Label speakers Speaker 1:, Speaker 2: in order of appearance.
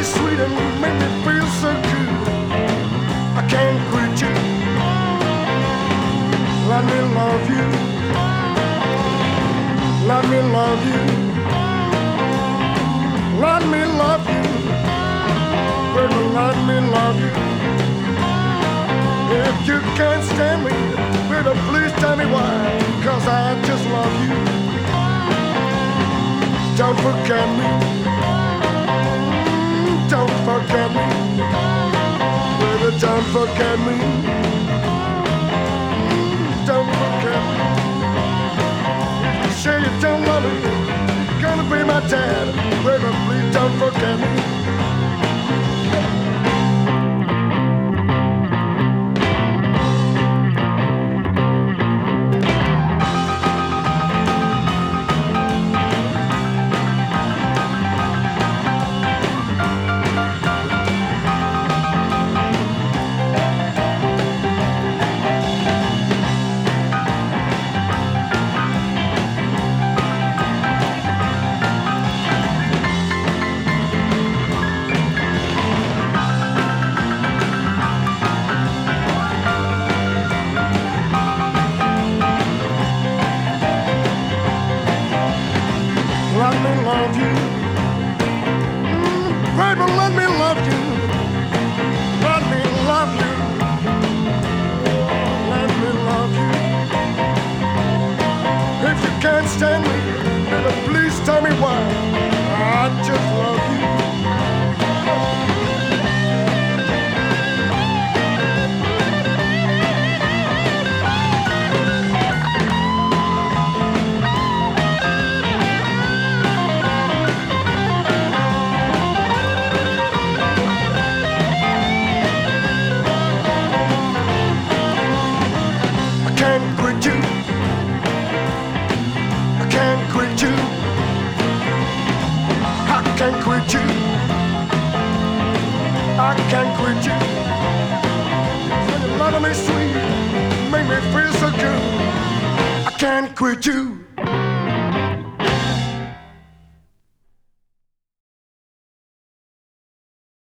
Speaker 1: me sweet and make me feel so good. I can't quit you. Let me love you. Let me love you. Let me love you. Baby, let me love you. If you can't stand me, baby, please tell me why. 'Cause I just love you. Don't forget me. Don't forget me. Baby, don't forget me. Don't forget me. You say you don't love me, you're gonna be my dad. Baby, please don't forget me. Let me love you. Baby, let me love you. Let me love you. Let me love you. If you can't stand me, baby, please tell me why. I just love you. I can't quit you. I can't quit you. I can't quit you. I can't quit you. When you love me sweet, make me feel so good. I can't quit you.